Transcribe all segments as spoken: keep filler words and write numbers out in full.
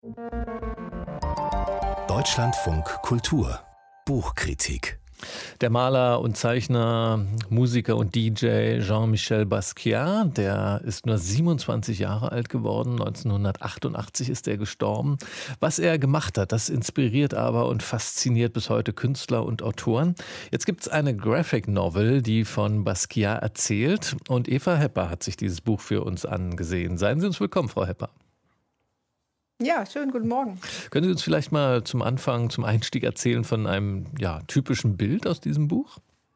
Deutschlandfunk Kultur Buchkritik. Der Maler und Zeichner, Musiker und D J Jean-Michel Basquiat, der ist nur siebenundzwanzig Jahre alt geworden. neunzehnhundertachtundachtzig ist er gestorben. Was er gemacht hat, das inspiriert aber und fasziniert bis heute Künstler und Autoren. Jetzt gibt es eine Graphic Novel, die von Basquiat erzählt. Und Eva Hepper hat sich dieses Buch für uns angesehen. Seien Sie uns willkommen, Frau Hepper. Ja, schönen guten Morgen. Können Sie uns vielleicht mal zum Anfang, zum Einstieg erzählen von einem ja, typischen Bild aus diesem Buch?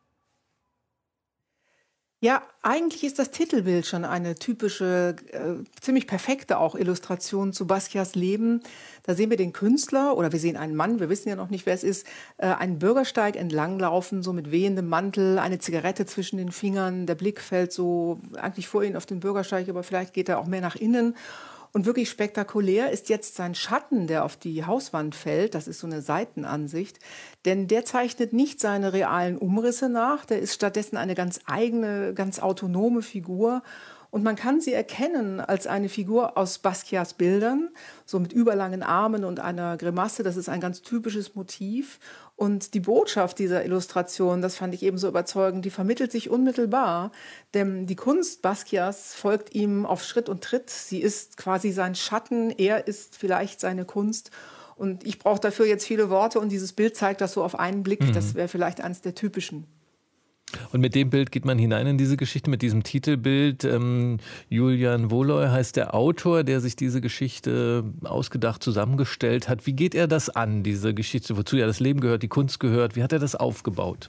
Ja, eigentlich ist das Titelbild schon eine typische, äh, ziemlich perfekte auch Illustration zu Basquiats Leben. Da sehen wir den Künstler oder wir sehen einen Mann, wir wissen ja noch nicht, wer es ist, äh, einen Bürgersteig entlanglaufen, so mit wehendem Mantel, eine Zigarette zwischen den Fingern. Der Blick fällt so eigentlich vor ihn auf den Bürgersteig, aber vielleicht geht er auch mehr nach innen. Und wirklich spektakulär ist jetzt sein Schatten, der auf die Hauswand fällt. Das ist so eine Seitenansicht. Denn der zeichnet nicht seine realen Umrisse nach. Der ist stattdessen eine ganz eigene, ganz autonome Figur. Und man kann sie erkennen als eine Figur aus Basquiats Bildern, so mit überlangen Armen und einer Grimasse. Das ist ein ganz typisches Motiv. Und die Botschaft dieser Illustration, das fand ich eben so überzeugend, die vermittelt sich unmittelbar. Denn die Kunst Basquiats folgt ihm auf Schritt und Tritt. Sie ist quasi sein Schatten, er ist vielleicht seine Kunst. Und ich brauche dafür jetzt viele Worte und dieses Bild zeigt das so auf einen Blick. Mhm. Das wäre vielleicht eines der typischen. Und mit dem Bild geht man hinein in diese Geschichte, mit diesem Titelbild. Ähm, Julian Woloy heißt der Autor, der sich diese Geschichte ausgedacht, zusammengestellt hat. Wie geht er das an, diese Geschichte, wozu ja das Leben gehört, die Kunst gehört? Wie hat er das aufgebaut?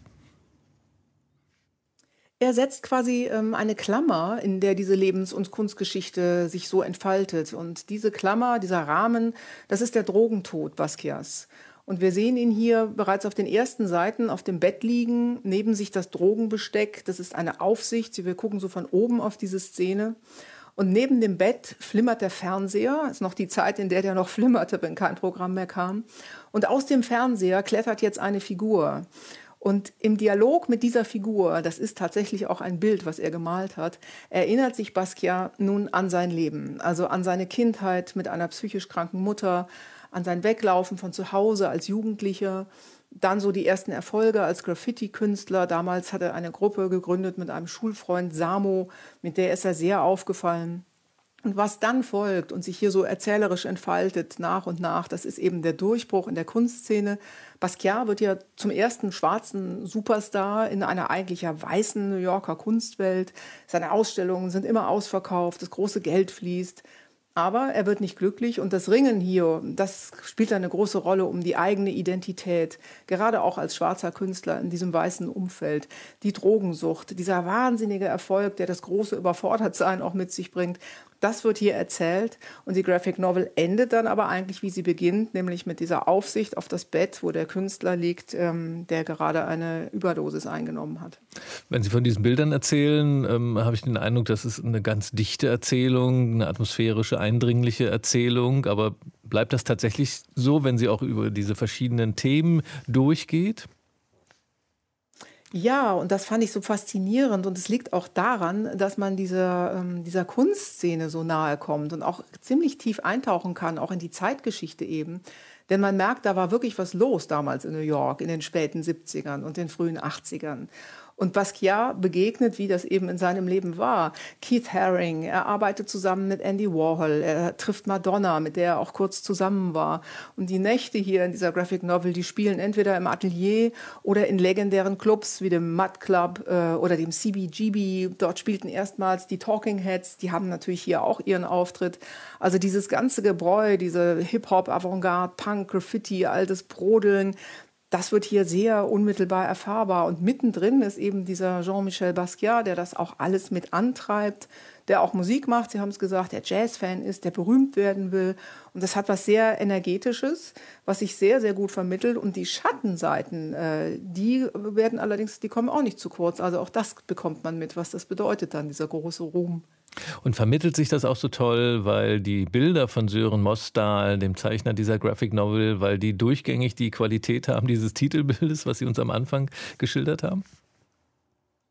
Er setzt quasi ähm, eine Klammer, in der diese Lebens- und Kunstgeschichte sich so entfaltet. Und diese Klammer, dieser Rahmen, das ist der Drogentod Basquiats. Und wir sehen ihn hier bereits auf den ersten Seiten auf dem Bett liegen, neben sich das Drogenbesteck. Das ist eine Aufsicht. Wir gucken so von oben auf diese Szene. Und neben dem Bett flimmert der Fernseher. Das ist noch die Zeit, in der der noch flimmerte, wenn kein Programm mehr kam. Und aus dem Fernseher klettert jetzt eine Figur. Und im Dialog mit dieser Figur, das ist tatsächlich auch ein Bild, was er gemalt hat, erinnert sich Basquiat nun an sein Leben. Also an seine Kindheit mit einer psychisch kranken Mutter, an sein Weglaufen von zu Hause als Jugendlicher, dann so die ersten Erfolge als Graffiti-Künstler. Damals hat er eine Gruppe gegründet mit einem Schulfreund, Samo, mit der ist er sehr aufgefallen. Und was dann folgt und sich hier so erzählerisch entfaltet nach und nach, das ist eben der Durchbruch in der Kunstszene. Basquiat wird ja zum ersten schwarzen Superstar in einer eigentlich ja weißen New Yorker Kunstwelt. Seine Ausstellungen sind immer ausverkauft, das große Geld fließt. Aber er wird nicht glücklich und das Ringen hier, das spielt eine große Rolle um die eigene Identität, gerade auch als schwarzer Künstler in diesem weißen Umfeld. Die Drogensucht, dieser wahnsinnige Erfolg, der das große Überfordertsein auch mit sich bringt, das wird hier erzählt und die Graphic Novel endet dann aber eigentlich, wie sie beginnt, nämlich mit dieser Aufsicht auf das Bett, wo der Künstler liegt, ähm, der gerade eine Überdosis eingenommen hat. Wenn Sie von diesen Bildern erzählen, ähm, habe ich den Eindruck, das ist eine ganz dichte Erzählung, eine atmosphärische, eindringliche Erzählung. Aber bleibt das tatsächlich so, wenn sie auch über diese verschiedenen Themen durchgeht? Ja, und das fand ich so faszinierend und es liegt auch daran, dass man dieser, ähm, dieser Kunstszene so nahe kommt und auch ziemlich tief eintauchen kann, auch in die Zeitgeschichte eben. Denn man merkt, da war wirklich was los damals in New York in den späten siebzigern und den frühen achtzigern. Und Basquiat begegnet, wie das eben in seinem Leben war, Keith Haring. Er arbeitet zusammen mit Andy Warhol. Er trifft Madonna, mit der er auch kurz zusammen war. Und die Nächte hier in dieser Graphic Novel, die spielen entweder im Atelier oder in legendären Clubs wie dem Mud Club äh, oder dem C B G B. Dort spielten erstmals die Talking Heads. Die haben natürlich hier auch ihren Auftritt. Also dieses ganze Gebräu, diese Hip-Hop, Avantgarde, Punk, Graffiti, all das Brodeln, das wird hier sehr unmittelbar erfahrbar. Und mittendrin ist eben dieser Jean-Michel Basquiat, der das auch alles mit antreibt, der auch Musik macht, Sie haben es gesagt, der Jazzfan ist, der berühmt werden will. Und das hat was sehr Energetisches, was sich sehr, sehr gut vermittelt. Und die Schattenseiten, äh, die werden allerdings, die kommen auch nicht zu kurz. Also auch das bekommt man mit, was das bedeutet dann, dieser große Ruhm. Und vermittelt sich das auch so toll, weil die Bilder von Sören Mosdahl, dem Zeichner dieser Graphic Novel, weil die durchgängig die Qualität haben dieses Titelbildes, was Sie uns am Anfang geschildert haben?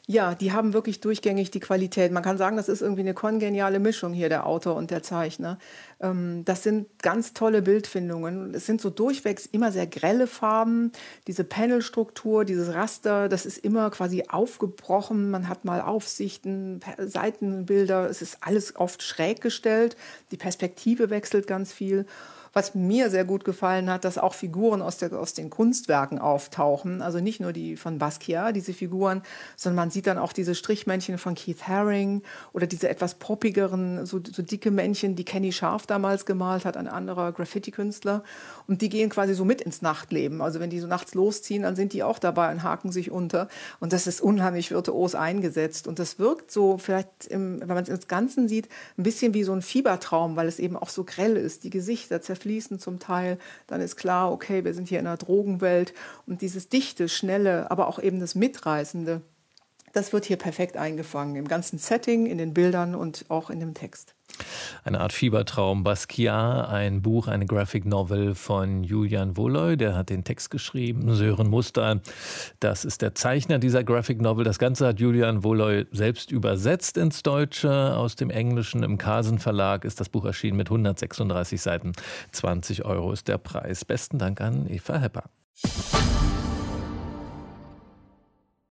Ja, die haben wirklich durchgängig die Qualität. Man kann sagen, das ist irgendwie eine kongeniale Mischung hier, der Autor und der Zeichner. Ähm, das sind ganz tolle Bildfindungen. Es sind so durchwegs immer sehr grelle Farben. Diese Panelstruktur, dieses Raster, das ist immer quasi aufgebrochen. Man hat mal Aufsichten, Pe- Seitenbilder. Es ist alles oft schräg gestellt. Die Perspektive wechselt ganz viel. Was mir sehr gut gefallen hat, dass auch Figuren aus, der, aus den Kunstwerken auftauchen. Also nicht nur die von Basquiat, diese Figuren, sondern man sieht dann auch diese Strichmännchen von Keith Haring oder diese etwas poppigeren, so, so dicke Männchen, die Kenny Scharf damals gemalt hat, ein anderer Graffiti-Künstler. Und die gehen quasi so mit ins Nachtleben. Also wenn die so nachts losziehen, dann sind die auch dabei und haken sich unter. Und das ist unheimlich virtuos eingesetzt. Und das wirkt so vielleicht, im, wenn man es ins Ganzen sieht, ein bisschen wie so ein Fiebertraum, weil es eben auch so grell ist. Die Gesichter zerfließen zum Teil, dann ist klar, okay, wir sind hier in einer Drogenwelt und dieses dichte, schnelle, aber auch eben das Mitreißende, das wird hier perfekt eingefangen, im ganzen Setting, in den Bildern und auch in dem Text. Eine Art Fiebertraum. Basquiat, ein Buch, eine Graphic Novel von Julian Woloy, der hat den Text geschrieben. Sören Muster, das ist der Zeichner dieser Graphic Novel. Das Ganze hat Julian Woloy selbst übersetzt ins Deutsche. Aus dem Englischen im Carsen Verlag ist das Buch erschienen mit hundertsechsunddreißig Seiten. zwanzig Euro ist der Preis. Besten Dank an Eva Hepper.